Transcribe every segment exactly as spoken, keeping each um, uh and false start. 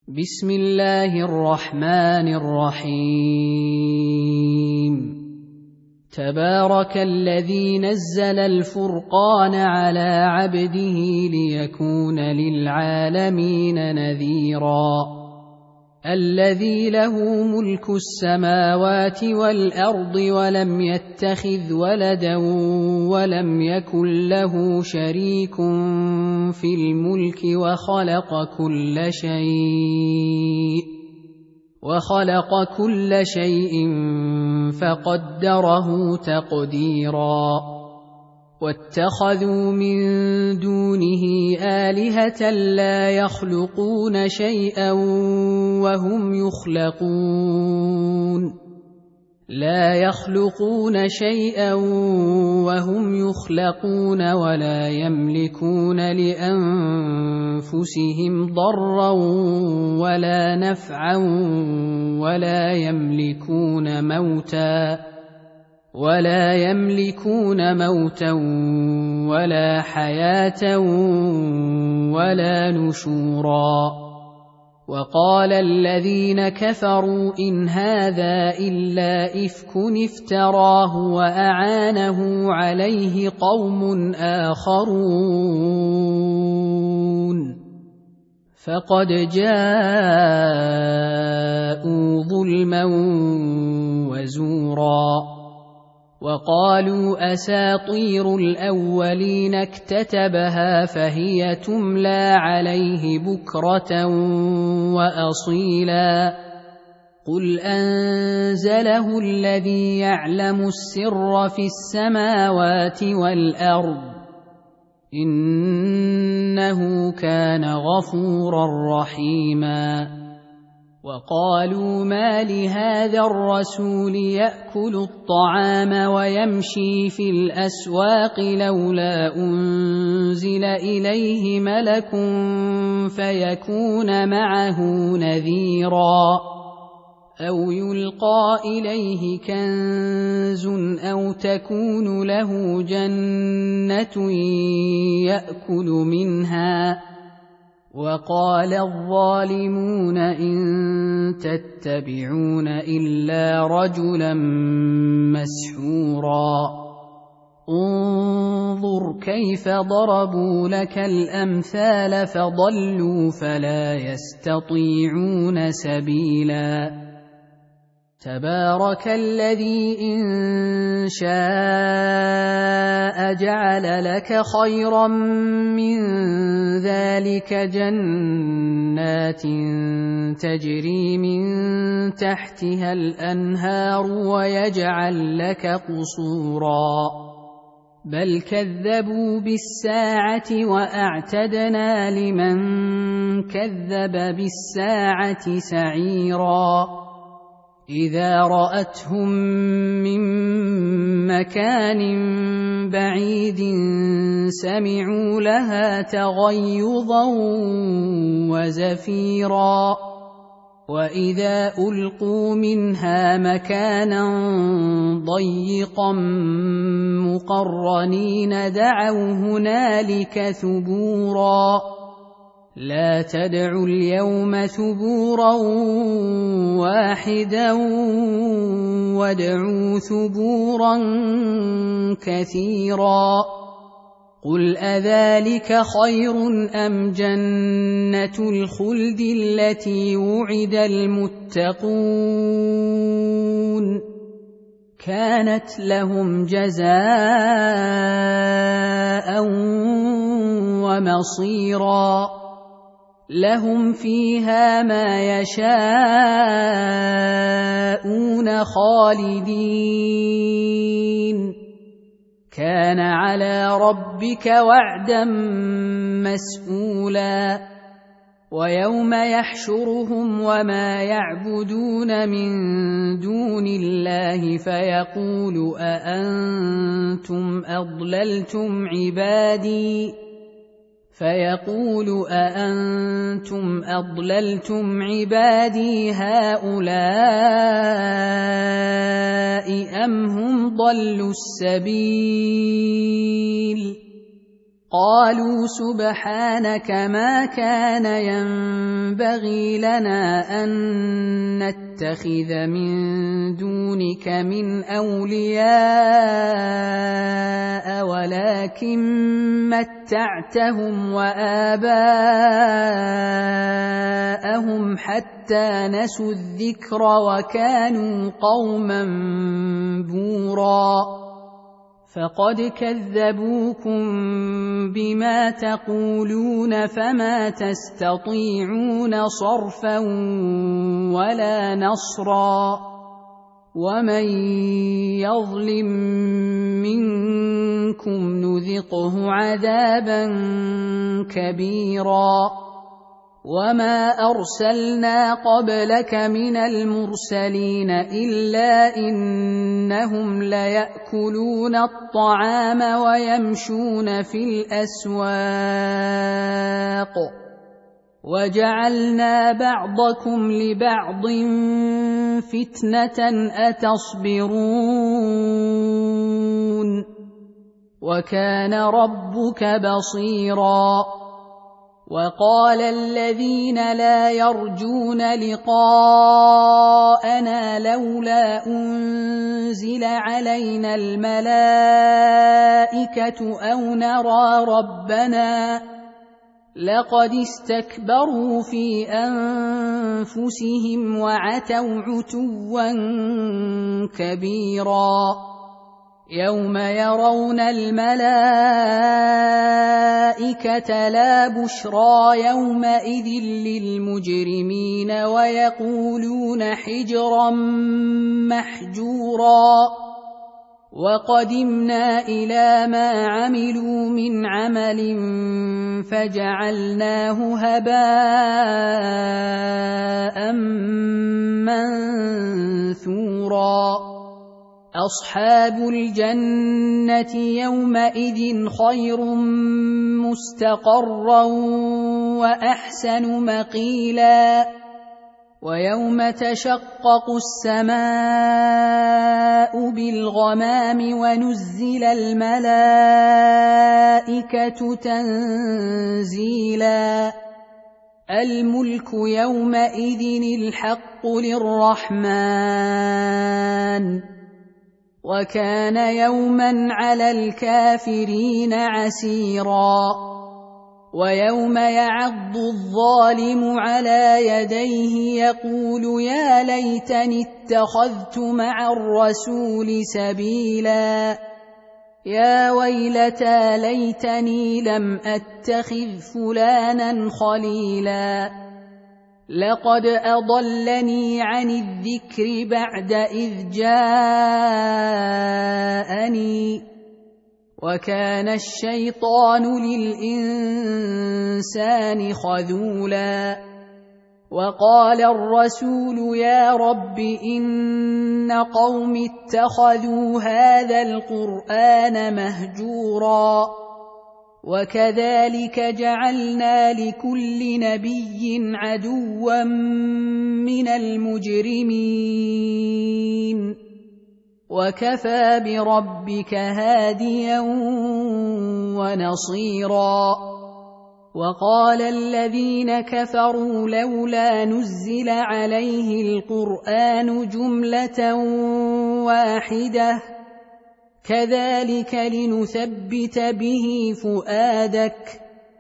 بسم الله الرحمن الرحيم تبارك الذي نزل الفرقان على عبده ليكون للعالمين نذيرا الذي له ملك السماوات والأرض ولم يتخذ ولدا ولم يكن له شريك في الملك وخلق كل شيء وخلق كل شيء فقدره تقديرا واتخذوا من دونه آلهة لا يخلقون شيئا وهم يخلقون لا يخلقون شيئا وهم يخلقون ولا يملكون لأنفسهم ضرا ولا نفعا ولا يملكون موتا ولا يملكون موتا ولا حياة ولا نشورا وقال الذين كفروا إن هذا إلا إفك افتراه وأعانه عليه قوم آخرون فقد جاءوا ظلما وزورا وقالوا أساطير الأولين اكتتبها فهي تملى عليه بكرة وأصيلا قل أنزله الذي يعلم السر في السماوات والأرض إنه كان غفورا رحيما وقالوا ما لهذا الرسول يأكل الطعام ويمشي في الأسواق لولا أنزل إليه ملك فيكون معه نذيرا أو يلقى إليه كنز أو تكون له جنة يأكل منها وقال الظالمون إن تتبعون إلا رجلا مسحورا انظر كيف ضربوا لك الأمثال فضلوا فلا يستطيعون سبيلا تبارك الذي إن شاء جعل لك خيرا من ذلك جنات تجري من تحتها الأنهار ويجعل لك قصورا بل كذبوا بالساعة وأعتدنا لمن كذب بالساعة سعيرا إذا رأتهم من مكان بعيد سمعوا لها تغيظا وزفيرا وإذا ألقوا منها مكانا ضيقا مقرنين دعوا هنالك ثبورا لا تدعوا اليوم ثبورا واحدا وادعوا ثبورا كثيرا قل أذلك خير أم جنة الخلد التي وعد المتقون كانت لهم جزاء ومصيرا لهم فيها ما يشاءون خالدين كان على ربك وعدا مسئولا ويوم يحشرهم وما يعبدون من دون الله فيقول أأنتم أضللتم عبادي فيقول أأنتم أضللتم عبادي هؤلاء أم هم ضلوا السبيل قالوا سبحانك ما كان ينبغي لنا أن نتخذ من دونك من أولياء ولكن متعتهم وآباءهم حتى نسوا الذكر وكانوا قوما بورا فقد كذبوكم بما تقولون فما تستطيعون صرفا ولا نصرا ومن يظلم منكم نذقه عذابا كبيرا وما أرسلنا قبلك من المرسلين إلا إنهم ليأكلون الطعام ويمشون في الأسواق وجعلنا بعضكم لبعض فتنة أتصبرون وكان ربك بصيرا وقال الذين لا يرجون لقاءنا لولا أنزل علينا الملائكة أو نرى ربنا لقد استكبروا في أنفسهم وعتوا عتوا كبيرا يوم يرون الملائكة لا بشرى يومئذ للمجرمين ويقولون حجرا محجورا وقدمنا إلى ما عملوا من عمل فجعلناه هباء منثورا أصحاب الجنة يومئذ خير مستقرا وأحسن مقيلا ويوم تشقق السماء بالغمام ونزل الملائكة تنزيلا الملك يومئذ الحق للرحمن وكان يوما على الكافرين عسيرا ويوم يعض الظالم على يديه يقول يا ليتني اتخذت مع الرسول سبيلا يا ويلتى ليتني لم أتخذ فلانا خليلا لقد أضلني عن الذكر بعد إذ جاءني وكان الشيطان للإنسان خذولا وقال الرسول يا رب إن قوم اتخذوا هذا القرآن مهجورا وكذلك جعلنا لكل نبي عدوا من المجرمين وكفى بربك هاديا ونصيرا وقال الذين كفروا لولا نزل عليه القرآن جملة واحدة كذلك لنثبت به فؤادك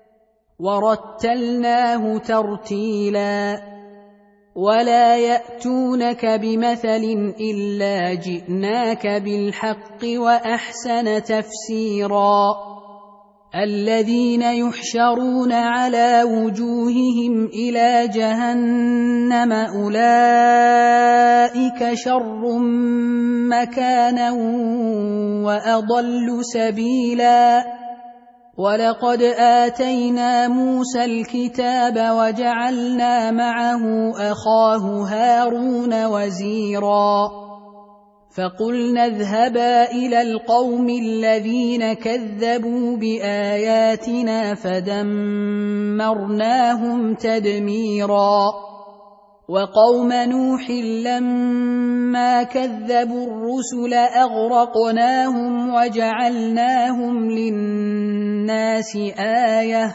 ورتلناه ترتيلا ولا يأتونك بمثل إلا جئناك بالحق وأحسن تفسيرا الذين يحشرون على وجوههم إلى جهنم أولئك شر مكانا وأضل سبيلا ولقد آتينا موسى الكتاب وجعلنا معه أخاه هارون وزيرا فقلنا اذهبا إلى القوم الذين كذبوا بآياتنا فدمرناهم تدميرا وقوم نوح لما كذبوا الرسل أغرقناهم وجعلناهم للناس آية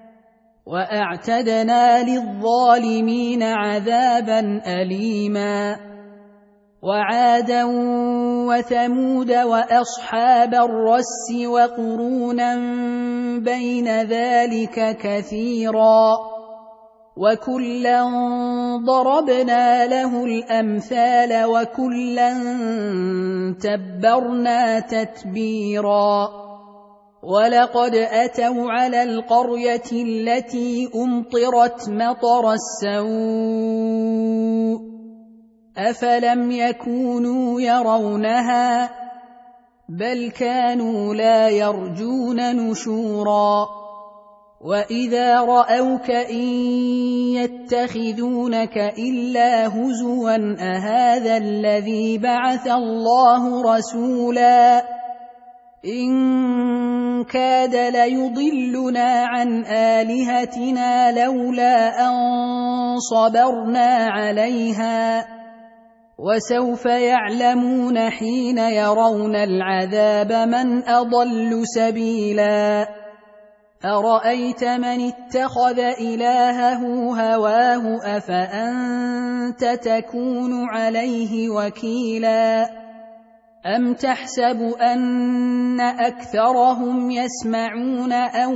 وأعتدنا للظالمين عذابا أليما وعادا وثمود وأصحاب الرس وقرونا بين ذلك كثيرا وكلا ضربنا له الأمثال وكلا تبرنا تتبيرا ولقد أتوا على القرية التي أمطرت مطر السوء أفلم يكونوا يرونها بل كانوا لا يرجون نشورا وإذا رأوك إن يتخذونك إلا هزوا أهذا الذي بعث الله رسولا إن كاد ليضلنا عن آلهتنا لولا أن صبرنا عليها وسوف يعلمون حين يرون العذاب من أضل سبيلا أرأيت من اتخذ إلهه هواه أفأنت تكون عليه وكيلا أم تحسب أن أكثرهم يسمعون أو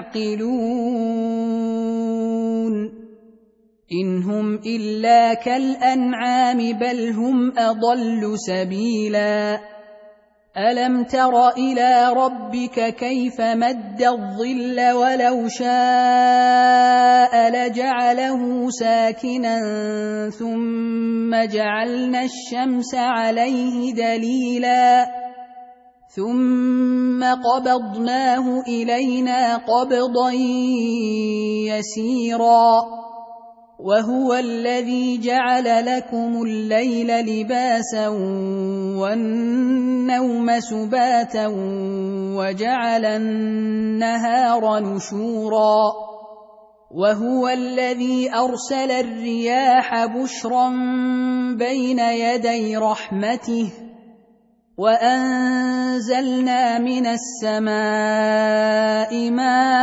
يعقلون إن هم إلا كالأنعام بل هم أضل سبيلا ألم تر إلى ربك كيف مد الظل ولو شاء لجعله ساكنا ثم جعلنا الشمس عليه دليلا ثم قبضناه إلينا قبضا يسيرا وهو الذي جعل لكم الليل لباسا والنوم سباتا وجعل النهار نشورا وهو الذي أرسل الرياح بشرا بين يدي رحمته وأنزلنا من السماء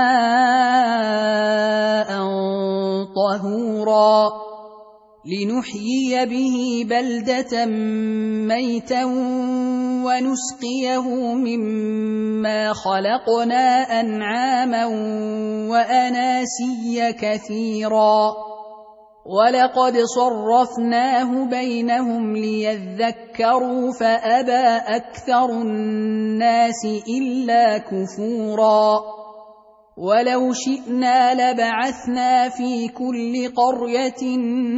ماء طهورا لنحيي به بلدة ميتا ونسقيه مما خلقنا أنعاما وأناسيا كثيرا ولقد صرفناه بينهم ليذكروا فأبى أكثر الناس إلا كفورا ولو شئنا لبعثنا في كل قرية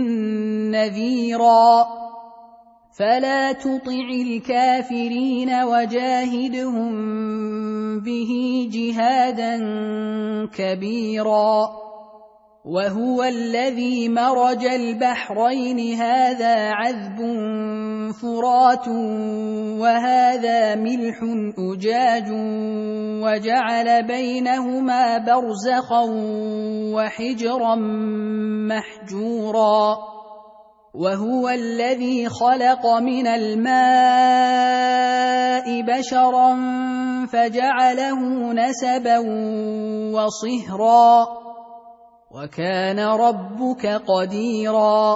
نذيرا فلا تطع الكافرين وجاهدهم به جهادا كبيرا وهو الذي مرج البحرين هذا عذب فرات وهذا ملح أجاج وجعل بينهما برزخا وحجرا محجورا وهو الذي خلق من الماء بشرا فجعله نسبا وصهرا وكان ربك قديرا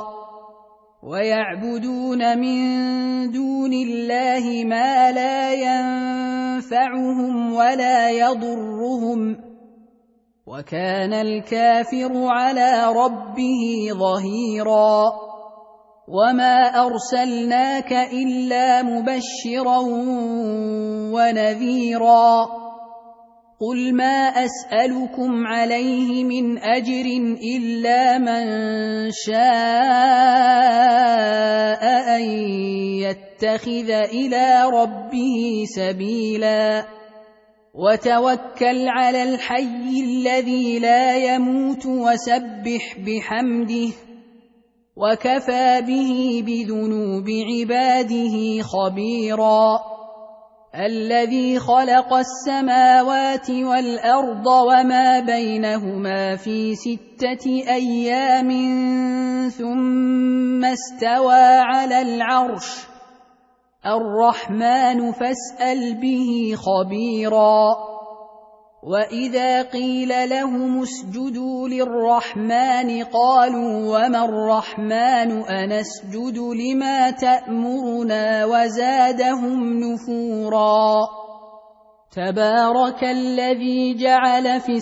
ويعبدون من دون الله ما لا ينفعهم ولا يضرهم وكان الكافر على ربه ظهيرا وما أرسلناك إلا مبشرا ونذيرا قل ما أسألكم عليه من أجر إلا من شاء أن يتخذ إلى ربه سبيلا وتوكل على الحي الذي لا يموت وسبح بحمده وكفى به بذنوب عباده خبيرا الذي خلق السماوات والأرض وما بينهما في ستة أيام ثم استوى على العرش الرحمن فاسأل به خبيرا. وإذا قيل لهم اسجدوا للرحمن قالوا وما الرحمن أنسجد لما تأمرنا وزادهم نفورا. تبارك الذي جعل في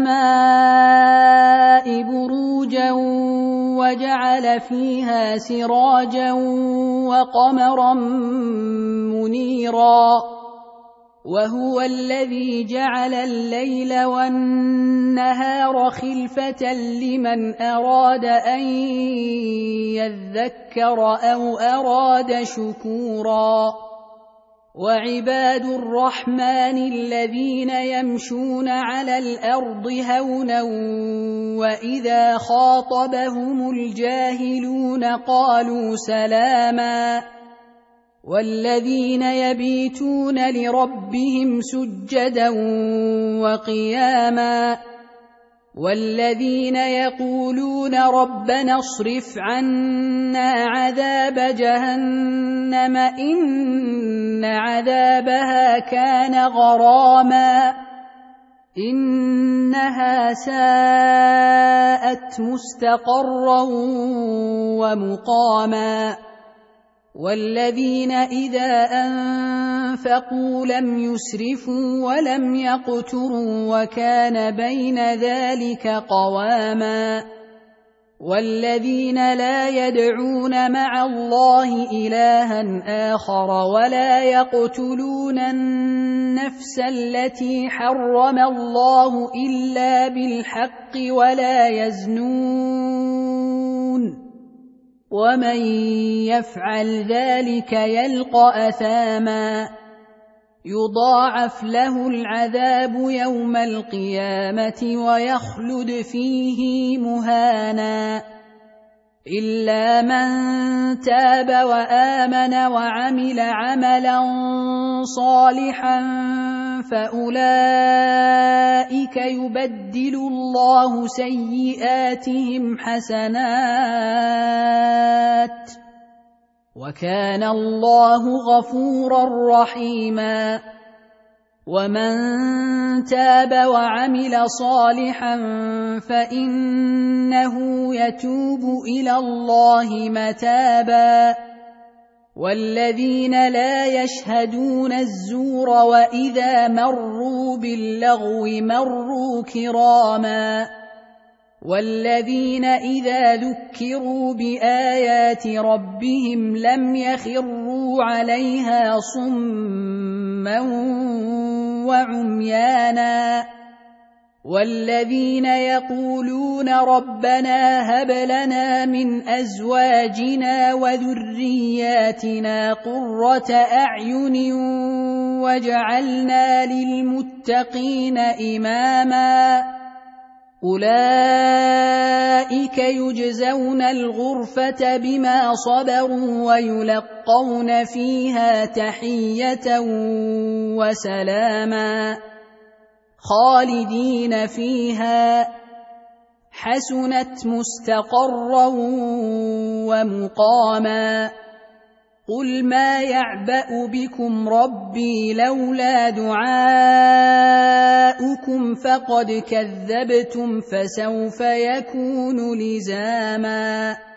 السماء بروجا وجعل فيها سراجا وقمرا منيرا وهو الذي جعل الليل والنهار خلفة لمن أراد أن يذكر أو أراد شكورا. وعباد الرحمن الذين يمشون على الأرض هونا وإذا خاطبهم الجاهلون قالوا سلاما والذين يبيتون لربهم سجدا وقياما والذين يقولون ربنا اصرف عنا عذاب جهنم إن عذابها كان غراما إنها ساءت مستقرا ومقاما. والذين إذا أنفقوا لم يسرفوا ولم يقتروا وكان بين ذلك قواما. والذين لا يدعون مع الله إلها آخر ولا يقتلون النفس التي حرم الله إلا بالحق ولا يزنون ومن يفعل ذلك يلقى أثاما يضاعف له العذاب يوم القيامة ويخلد فيه مهانا إلا من تاب وآمن وعمل عملا صالحا فأولئك يبدل الله سيئاتهم حسنات وكان الله غفورا رحيما. ومن تاب وعمل صالحا فإنه يتوب إلى الله متابا. والذين لا يشهدون الزور وإذا مروا باللغو مروا كراما. والذين إذا ذكروا بآيات ربهم لم يخروا عليها صما وعميانا. والذين يقولون ربنا هب لنا من أزواجنا وذرياتنا قرة أعين واجعلنا للمتقين إماما أولئك يجزون الغرفة بما صبروا ويلقون فيها تحية وسلاما خالدين فيها حسنت مستقرا ومقاما. قل ما يعبأ بكم ربي لولا دعاؤكم فقد كذبتم فسوف يكون لزاما.